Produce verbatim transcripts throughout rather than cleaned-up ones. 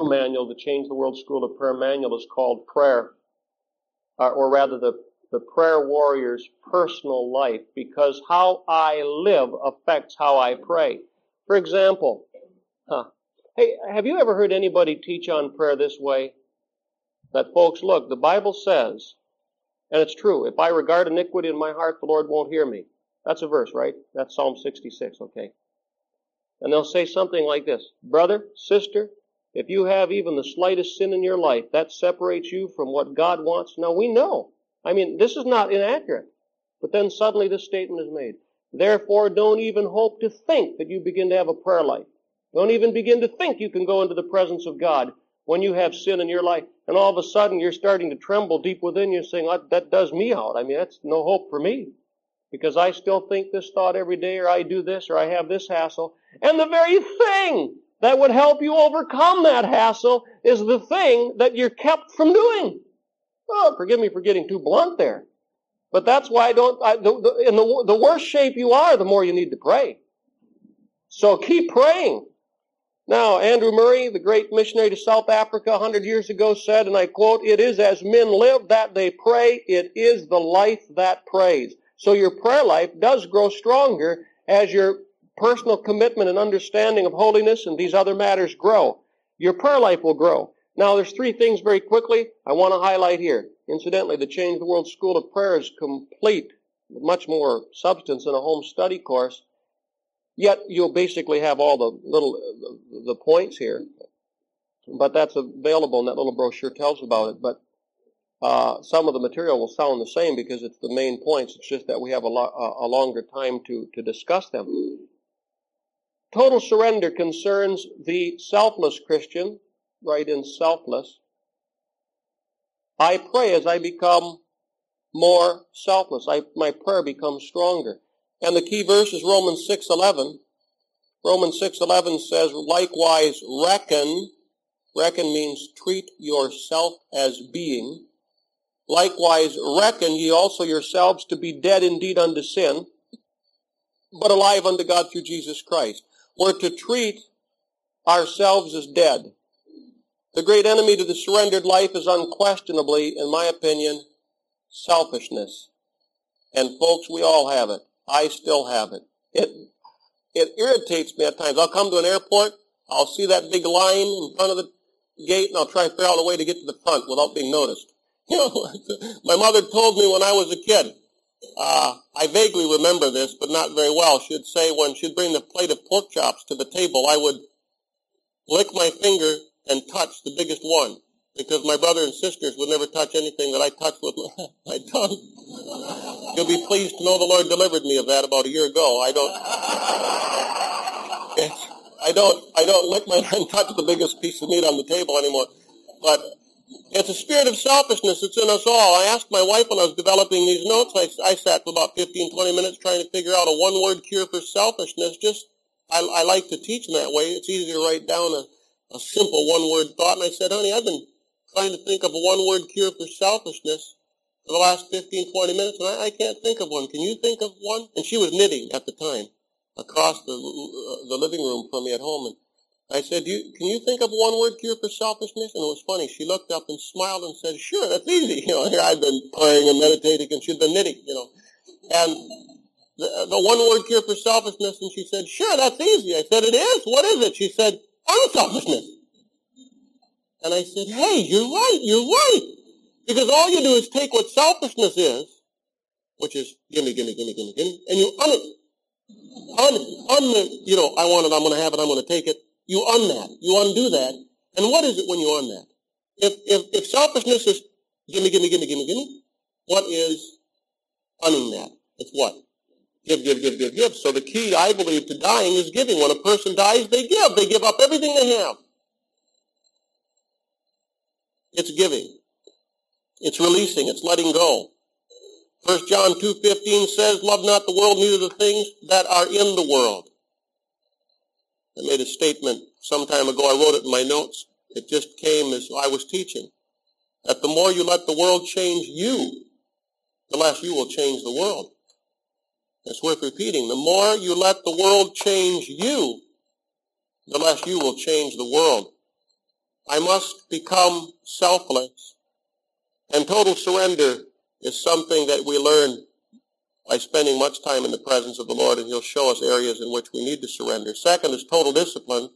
manual, the Change the World School of Prayer manual, is called Prayer, uh, or rather the, the Prayer Warrior's Personal Life, because how I live affects how I pray. For example, huh, hey, have you ever heard anybody teach on prayer this way? That, folks, look, the Bible says, and it's true, if I regard iniquity in my heart, the Lord won't hear me. That's a verse, right? That's Psalm sixty-six, okay? And they'll say something like this: brother, sister, if you have even the slightest sin in your life, that separates you from what God wants. Now, we know. I mean, this is not inaccurate. But then suddenly this statement is made. Therefore, don't even hope to think that you begin to have a prayer life. Don't even begin to think you can go into the presence of God when you have sin in your life. And all of a sudden, you're starting to tremble deep within you, saying, oh, that does me out. I mean, that's no hope for me, because I still think this thought every day, or I do this, or I have this hassle. And the very thing that would help you overcome that hassle is the thing that you're kept from doing. Oh, forgive me for getting too blunt there. But that's why I don't, I, the, the, in the, the worse shape you are, the more you need to pray. So keep praying. Now, Andrew Murray, the great missionary to South Africa a hundred years ago, said, and I quote, "It is as men live that they pray. It is the life that prays." So your prayer life does grow stronger as your personal commitment and understanding of holiness and these other matters grow. Your prayer life will grow. Now, there's three things very quickly I want to highlight here. Incidentally, the Change the World School of Prayer is complete, with much more substance than a home study course. Yet you'll basically have all the little the, the points here. But that's available, and that little brochure tells about it. But Uh, some of the material will sound the same because it's the main points. It's just that we have a, lo- a longer time to, to discuss them. Total surrender concerns the selfless Christian. Write in selfless. I pray as I become more selfless. I, my prayer becomes stronger. And the key verse is Romans six eleven. Romans six eleven says, likewise reckon. Reckon means treat yourself as being. Likewise, reckon ye also yourselves to be dead indeed unto sin, but alive unto God through Jesus Christ. We're to treat ourselves as dead. The great enemy to the surrendered life is unquestionably, in my opinion, selfishness. And folks, we all have it. I still have it. It, it irritates me at times. I'll come to an airport, I'll see that big line in front of the gate, and I'll try to figure out a way to get to the front without being noticed. You know, my mother told me when I was a kid, uh, I vaguely remember this, but not very well. She'd say when she'd bring the plate of pork chops to the table, I would lick my finger and touch the biggest one, because my brother and sisters would never touch anything that I touched with my, my tongue. You'll be pleased to know the Lord delivered me of that about a year ago. I don't, I don't, I don't lick my and touch the biggest piece of meat on the table anymore. But it's a spirit of selfishness that's in us all. I asked my wife when I was developing these notes, I, I sat for about fifteen, twenty minutes trying to figure out a one-word cure for selfishness. Just, I, I like to teach in that way. It's easy to write down a, a simple one-word thought. And I said, honey, I've been trying to think of a one-word cure for selfishness for the last fifteen, twenty minutes, and I, I can't think of one. Can you think of one? And she was knitting at the time across the, uh, the living room from me at home. And I said, you, can you think of one word cure for selfishness? And it was funny. She looked up and smiled and said, sure, that's easy. You know, here I've been praying and meditating, and she'd been knitting, you know. And the, the one word cure for selfishness, and she said, sure, that's easy. I said, it is? What is it? She said, unselfishness. And I said, hey, you're right, you're right. Because all you do is take what selfishness is, which is gimme, gimme, gimme, gimme, gimme, and you un it. Un, un, you know, I want it, I'm going to have it, I'm going to take it. You un that. You undo that. And what is it when you un that? If, if, if selfishness is gimme, gimme, gimme, gimme, gimme, what is unning that? It's what? Give, give, give, give, give. So the key, I believe, to dying is giving. When a person dies, they give. They give up everything they have. It's giving. It's releasing. It's letting go. First John two fifteen says, love not the world, neither the things that are in the world. I made a statement some time ago. I wrote it in my notes. It just came as I was teaching. That the more you let the world change you, the less you will change the world. It's worth repeating. The more you let the world change you, the less you will change the world. I must become selfless. And total surrender is something that we learn by spending much time in the presence of the Lord, and he'll show us areas in which we need to surrender. Second is total discipline.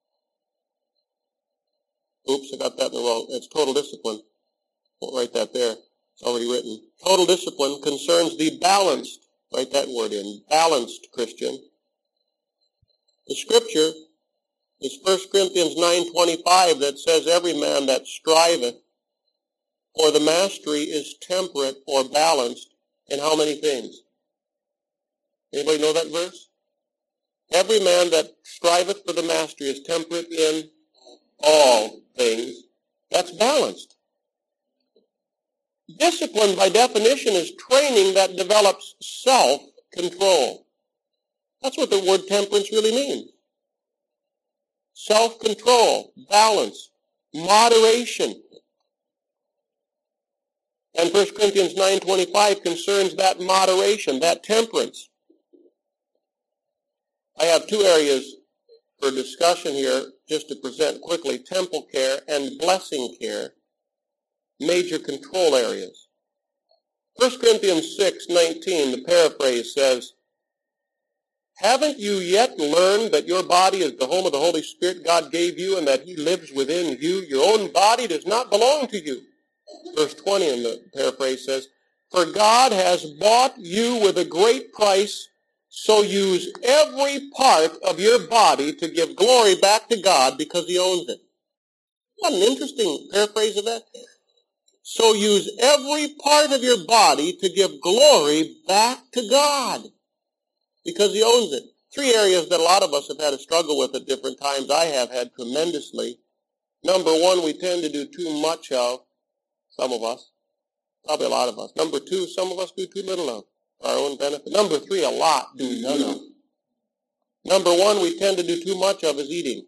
Oops, I got that in the wrong. It's total discipline. Won't write that there. It's already written. Total discipline concerns the balanced, write that word in, balanced Christian. The scripture is First Corinthians nine twenty-five that says, every man that striveth for the mastery is temperate or balanced in how many things? Anybody know that verse? Every man that striveth for the mastery is temperate in all things. That's balanced. Discipline, by definition, is training that develops self-control. That's what the word temperance really means. Self-control, balance, moderation. And First Corinthians nine twenty-five concerns that moderation, that temperance. I have two areas for discussion here, just to present quickly: temple care and blessing care, major control areas. First Corinthians six nineteen, the paraphrase says, haven't you yet learned that your body is the home of the Holy Spirit God gave you, and that he lives within you? Your own body does not belong to you. Verse twenty in the paraphrase says, for God has bought you with a great price, so use every part of your body to give glory back to God because he owns it. What an interesting paraphrase of that. So use every part of your body to give glory back to God because he owns it. Three areas that a lot of us have had a struggle with at different times. I have had tremendously. Number one, we tend to do too much of, some of us, probably a lot of us. Number two, some of us do too little of, for our own benefit. Number three, a lot do none of. Number one, we tend to do too much of is eating.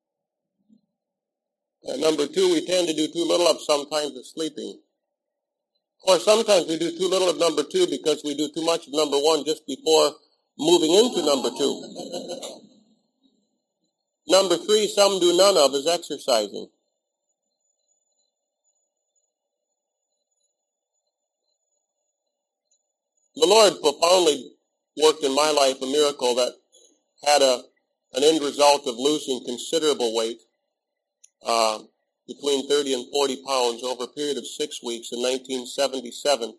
And number two, we tend to do too little of sometimes is sleeping. Or sometimes we do too little of number two because we do too much of number one just before moving into number two. Number three, some do none of, is exercising. The Lord profoundly worked in my life a miracle that had a an end result of losing considerable weight, uh, between thirty and forty pounds over a period of six weeks in nineteen seventy-seven.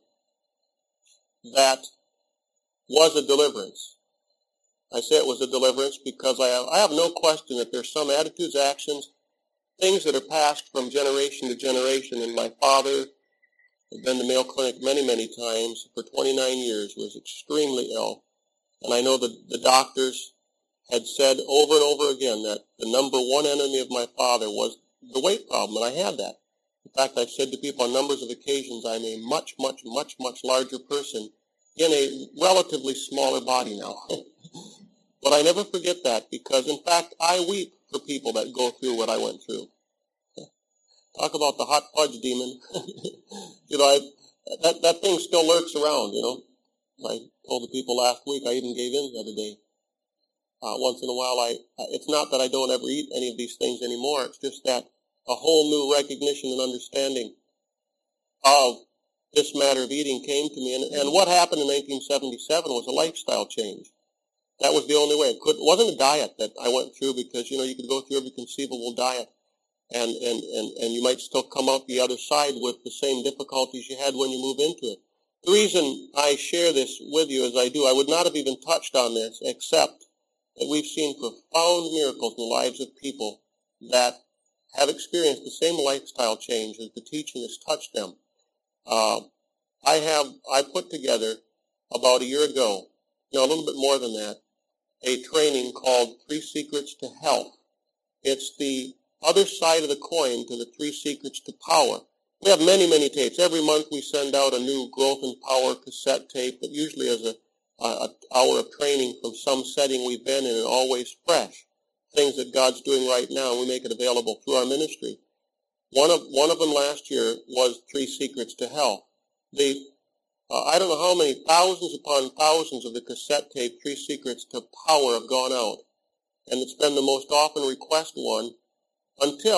That was a deliverance. I say it was a deliverance because I have, I have no question that there's some attitudes, actions, things that are passed from generation to generation. And my father had been to Mayo Clinic many, many times for twenty-nine years, was extremely ill. And I know that the doctors had said over and over again that the number one enemy of my father was the weight problem, and I had that. In fact, I've said to people on numbers of occasions, I'm a much, much, much, much larger person in a relatively smaller body now. But I never forget that because, in fact, I weep for people that go through what I went through. Talk about the hot fudge demon. you know, I, that, that thing still lurks around, you know. I told the people last week, I even gave in the other day. Uh, once in a while, I it's not that I don't ever eat any of these things anymore. It's just that a whole new recognition and understanding of this matter of eating came to me. And, and what happened in nineteen seventy-seven was a lifestyle change. That was the only way. It, could, it wasn't a diet that I went through because, you know, you could go through every conceivable diet and, and, and, and you might still come out the other side with the same difficulties you had when you move into it. The reason I share this with you as I do, I would not have even touched on this except that we've seen profound miracles in the lives of people that have experienced the same lifestyle change as the teaching has touched them. Uh, I have, I put together about a year ago, no, a little bit more than that, a training called Three Secrets to Health. It's the other side of the coin to the Three Secrets to Power. We have many, many tapes. Every month we send out a new Growth and Power cassette tape that usually is a an hour of training from some setting we've been in and always fresh. Things that God's doing right now, and we make it available through our ministry. One of one of them last year was Three Secrets to Health. The uh, I don't know how many thousands upon thousands of the cassette tape Three Secrets to Power have gone out, and it's been the most often requested one until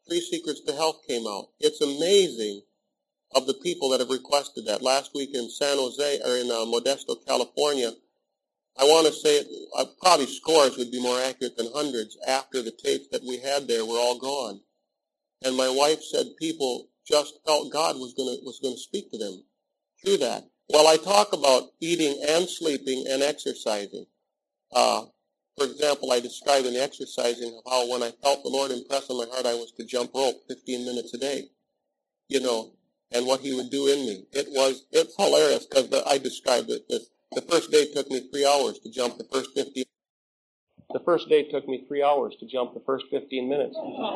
Three Secrets to Health came out. It's amazing of the people that have requested that. Last week in San Jose, or in uh, Modesto, California, I want to say uh, probably scores would be more accurate than hundreds after the tapes that we had there were all gone. And my wife said people just felt God was going to was going to speak to them through that. Well, I talk about eating and sleeping and exercising. Uh, for example, I describe in the exercising how when I felt the Lord impress on my heart I was to jump rope fifteen minutes a day, you know, and what he would do in me. It was, it's hilarious because I described it this. The first day took me three hours to jump the first fifteen. The first day took me three hours to jump the first fifteen minutes.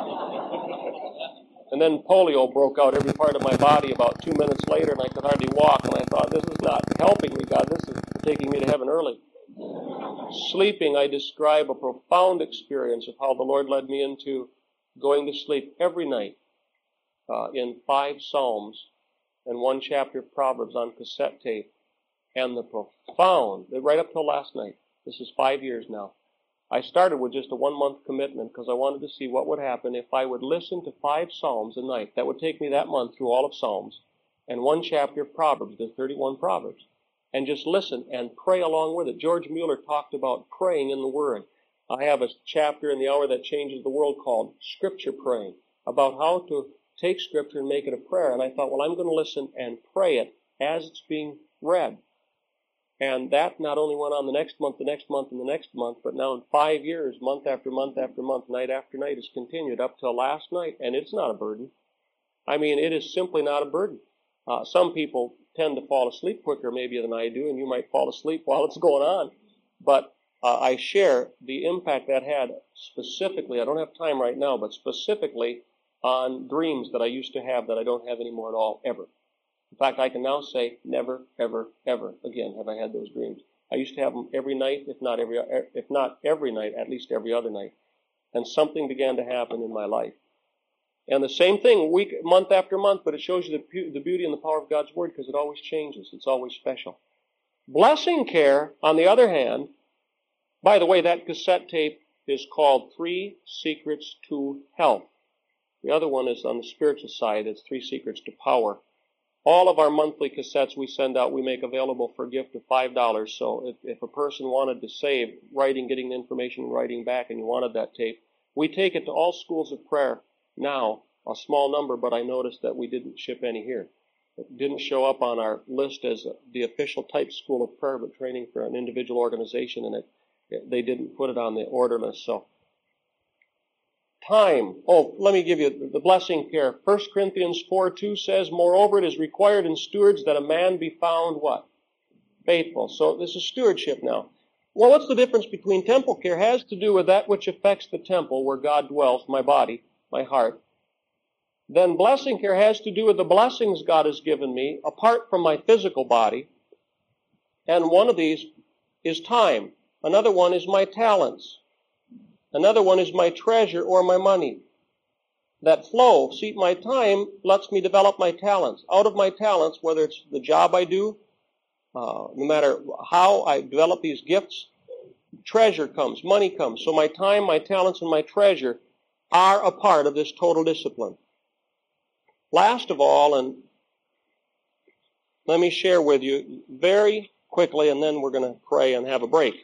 And then polio broke out every part of my body about two minutes later, and I could hardly walk. And I thought, this is not helping me, God. This is taking me to heaven early. Sleeping, I describe a profound experience of how the Lord led me into going to sleep every night uh, in five Psalms and one chapter of Proverbs on cassette tape. And the profound, right up till last night, this is five years now, I started with just a one-month commitment because I wanted to see what would happen if I would listen to five Psalms a night. That would take me that month through all of Psalms and one chapter of Proverbs, there's thirty-one Proverbs, and just listen and pray along with it. George Mueller talked about praying in the Word. I have a chapter in The Hour That Changes the World called Scripture Praying, about how to take Scripture and make it a prayer. And I thought, well, I'm going to listen and pray it as it's being read. And that not only went on the next month, the next month, and the next month, but now in five years, month after month after month, night after night, it's continued up till last night, and it's not a burden. I mean, it is simply not a burden. Uh, some people tend to fall asleep quicker maybe than I do, and you might fall asleep while it's going on. But uh, I share the impact that had specifically, I don't have time right now, but specifically on dreams that I used to have that I don't have anymore at all, ever. In fact, I can now say never, ever, ever again have I had those dreams. I used to have them every night, if not every, if not every night, at least every other night. And something began to happen in my life. And the same thing, week, month after month, but it shows you the, the beauty and the power of God's Word because it always changes. It's always special. Blessing Care, on the other hand, by the way, that cassette tape is called Three Secrets to Health. The other one is on the spiritual side. It's Three Secrets to Power. All of our monthly cassettes we send out, we make available for a gift of five dollars. So if, if a person wanted to save writing, getting the information, writing back, and you wanted that tape, we take it to all schools of prayer now, a small number, but I noticed that we didn't ship any here. It didn't show up on our list as the official type school of prayer, but training for an individual organization, and it, it they didn't put it on the order list. So time. Oh, let me give you the blessing care. First Corinthians four two says, moreover, it is required in stewards that a man be found what? Faithful. So this is stewardship now. Well, what's the difference between temple care? It has to do with that which affects the temple where God dwells, my body, my heart. Then blessing care has to do with the blessings God has given me apart from my physical body. And one of these is time. Another one is my talents. Another one is my treasure or my money. That flow, see, my time lets me develop my talents. Out of my talents, whether it's the job I do, uh, no matter how I develop these gifts, treasure comes, money comes. So my time, my talents, and my treasure are a part of this total discipline. Last of all, and let me share with you very quickly, and then we're going to pray and have a break.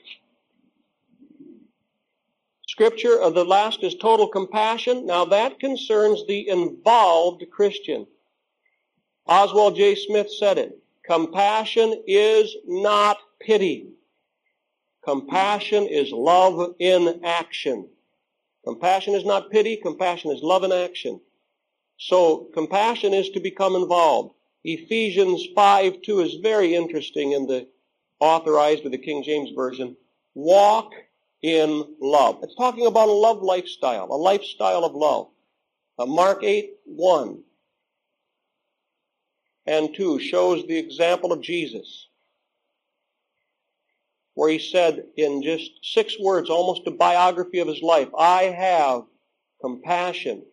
Scripture of the last is total compassion. Now that concerns the involved Christian. Oswald J. Smith said it. Compassion is not pity. Compassion is love in action. Compassion is not pity. Compassion is love in action. So compassion is to become involved. Ephesians five two is very interesting in the authorized of the King James Version. Walk in love. It's talking about a love lifestyle, a lifestyle of love. Uh, Mark eight one and two shows the example of Jesus, where he said in just six words, almost a biography of his life, I have compassion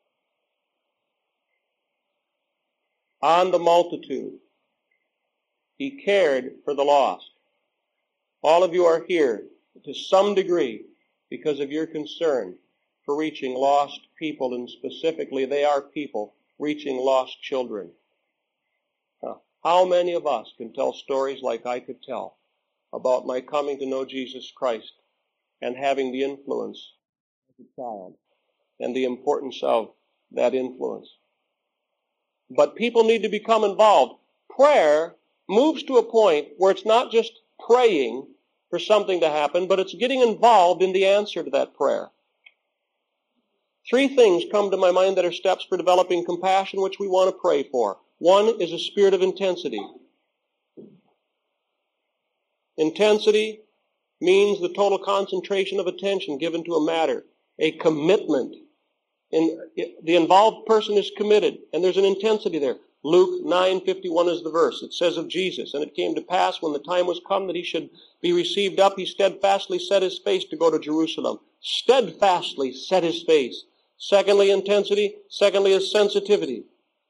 on the multitude. He cared for the lost. All of you are here to some degree because of your concern for reaching lost people, and specifically they are people reaching lost children. Uh, how many of us can tell stories like I could tell about my coming to know Jesus Christ and having the influence as a child and the importance of that influence? But people need to become involved. Prayer moves to a point where it's not just praying for something to happen, but it's getting involved in the answer to that prayer. Three things come to my mind that are steps for developing compassion, which we want to pray for. One is a spirit of intensity. Intensity means the total concentration of attention given to a matter, a commitment. In, the involved person is committed, and there's an intensity there. Luke nine fifty-one is the verse. It says of Jesus, "And it came to pass when the time was come that he should be received up, he steadfastly set his face to go to Jerusalem." Steadfastly set his face. Secondly, intensity. Secondly is sensitivity.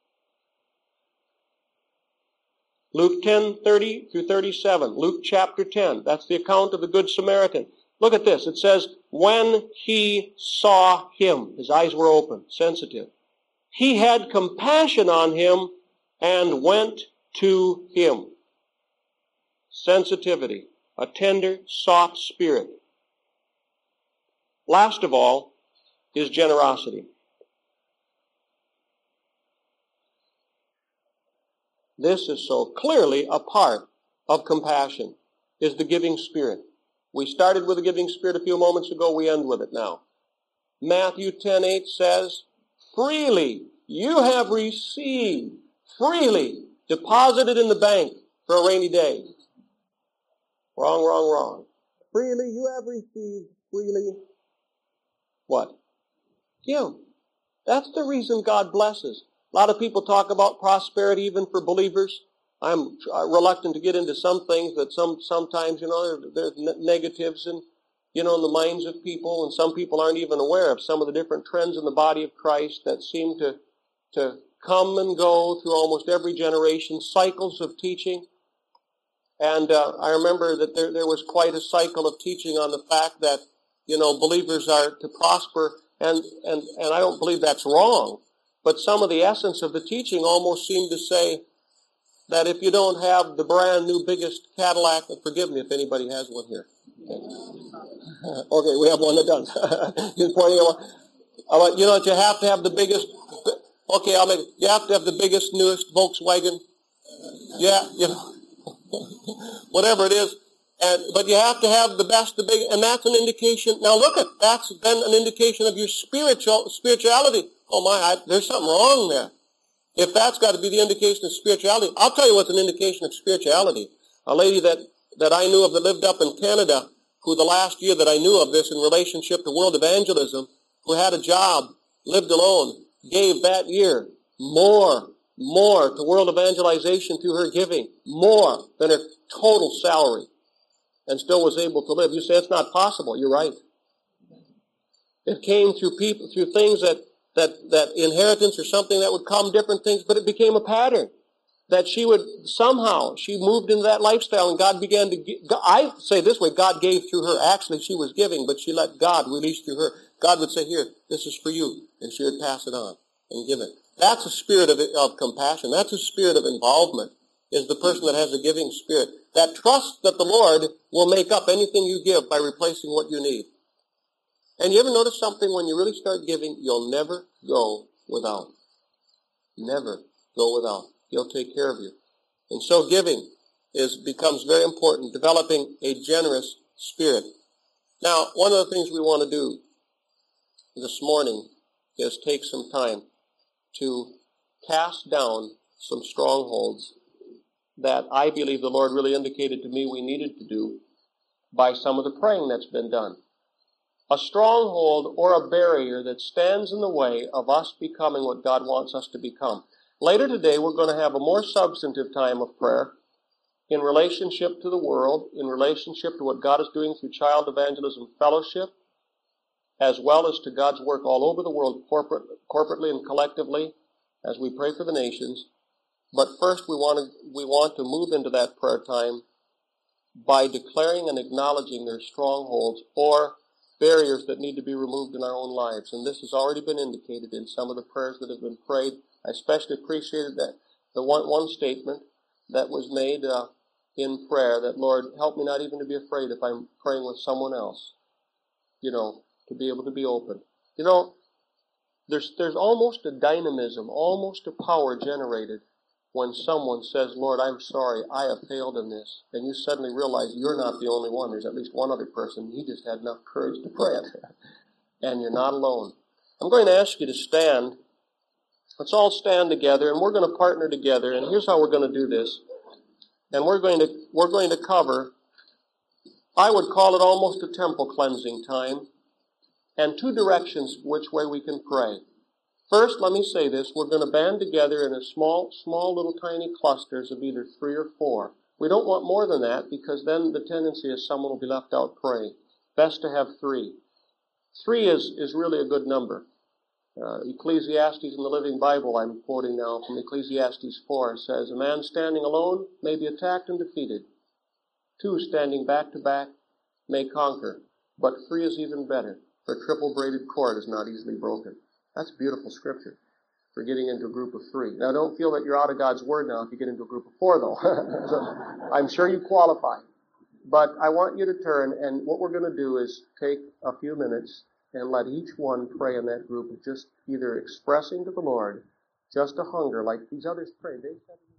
Luke ten thirty through thirty-seven. Luke chapter ten. That's the account of the Good Samaritan. Look at this. It says, when he saw him, his eyes were open, sensitive. He had compassion on him and went to him. Sensitivity, a tender, soft spirit. Last of all is generosity. This is so clearly a part of compassion, is the giving spirit. We started with the giving spirit a few moments ago. We end with it now. Matthew ten eight says, freely you have received, freely deposited in the bank for a rainy day. Wrong, wrong, wrong. Freely you have received, freely what? Give. That's the reason God blesses. A lot of people talk about prosperity even for believers. I'm reluctant to get into some things that some sometimes, you know, there's negatives in, you know, in the minds of people, and some people aren't even aware of some of the different trends in the body of Christ that seem to to come and go through almost every generation, cycles of teaching. And uh, I remember that there, there was quite a cycle of teaching on the fact that, you know, believers are to prosper, and, and, and I don't believe that's wrong. But some of the essence of the teaching almost seemed to say that if you don't have the brand new biggest Cadillac, and forgive me if anybody has one here. Okay, okay we have one that does. He's pointing at one. You know, you have to have the biggest, okay, I'll make it. You have to have the biggest, newest Volkswagen. Yeah, you know, whatever it is. And, but you have to have the best, the big, and that's an indication. Now look at, that's then an indication of your spiritual, spirituality. Oh my, I, there's something wrong there. If that's got to be the indication of spirituality, I'll tell you what's an indication of spirituality. A lady that, that I knew of that lived up in Canada, who the last year that I knew of this in relationship to world evangelism, who had a job, lived alone, gave that year more, more to world evangelization through her giving, more than her total salary, and still was able to live. You say it's not possible. You're right. It came through people, through things that that that inheritance or something that would come, different things, but it became a pattern that she would somehow, she moved into that lifestyle, and God began to give. I say this way, God gave through her. Actually, she was giving, but she let God release through her. God would say, here, this is for you, and she would pass it on and give it. That's a spirit of, of compassion. That's a spirit of involvement, is the person that has a giving spirit, that trusts that the Lord will make up anything you give by replacing what you need. And you ever notice something? When you really start giving, you'll never go without. Never go without. He'll take care of you. And so giving is becomes very important, developing a generous spirit. Now, one of the things we want to do this morning is take some time to cast down some strongholds that I believe the Lord really indicated to me we needed to do by some of the praying that's been done. A stronghold or a barrier that stands in the way of us becoming what God wants us to become. Later today, we're going to have a more substantive time of prayer in relationship to the world, in relationship to what God is doing through Child Evangelism Fellowship, as well as to God's work all over the world, corporate, corporately and collectively, as we pray for the nations. But first, we want to, we want to move into that prayer time by declaring and acknowledging their strongholds, or barriers that need to be removed in our own lives. And this has already been indicated in some of the prayers that have been prayed. I especially appreciated that the one, one statement that was made uh, in prayer, that, Lord, help me not even to be afraid if I'm praying with someone else, you know, to be able to be open. You know, there's there's almost a dynamism, almost a power generated when someone says, Lord, I'm sorry, I have failed in this. And you suddenly realize you're not the only one. There's at least one other person. He just had enough courage to pray it. And you're not alone. I'm going to ask you to stand. Let's all stand together, and we're going to partner together. And here's how we're going to do this. And we're going to we're going to cover, I would call it almost a temple cleansing time, and two directions which way we can pray. First, let me say this, we're going to band together in a small, small little tiny clusters of either three or four. We don't want more than that, because then the tendency is someone will be left out praying. Best to have three. Three is, is really a good number. Uh, Ecclesiastes in the Living Bible, I'm quoting now from Ecclesiastes four, says, a man standing alone may be attacked and defeated. Two standing back to back may conquer, but three is even better, for a triple braided cord is not easily broken. That's beautiful scripture for getting into a group of three. Now, don't feel that you're out of God's word now if you get into a group of four, though. So, I'm sure you qualify. But I want you to turn, and what we're going to do is take a few minutes and let each one pray in that group of just either expressing to the Lord just a hunger like these others prayed. They said,